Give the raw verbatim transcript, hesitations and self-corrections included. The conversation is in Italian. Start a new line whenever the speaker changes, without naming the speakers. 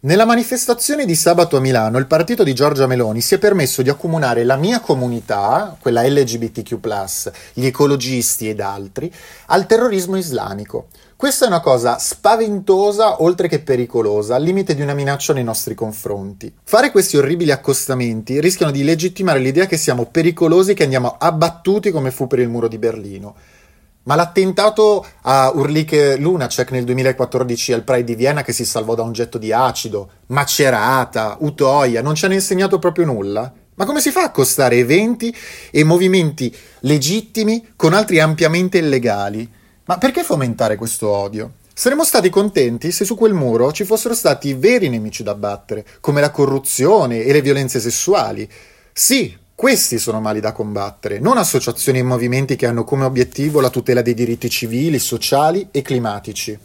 Nella manifestazione di sabato a Milano, il partito di Giorgia Meloni si è permesso di accomunare la mia comunità, quella L G B T Q plus, gli ecologisti ed altri, al terrorismo islamico. Questa è una cosa spaventosa, oltre che pericolosa, al limite di una minaccia nei nostri confronti. Fare questi orribili accostamenti rischiano di legittimare l'idea che siamo pericolosi, che andiamo abbattuti come fu per il muro di Berlino. Ma l'attentato a Ulrike Lunacek nel duemilaquattordici al Pride di Vienna, che si salvò da un getto di acido, Macerata, Utoia, non ci hanno insegnato proprio nulla? Ma come si fa a accostare eventi e movimenti legittimi con altri ampiamente illegali? Ma perché fomentare questo odio? Saremmo stati contenti se su quel muro ci fossero stati veri nemici da battere, come la corruzione e le violenze sessuali. Sì, questi sono mali da combattere, non associazioni e movimenti che hanno come obiettivo la tutela dei diritti civili, sociali e climatici.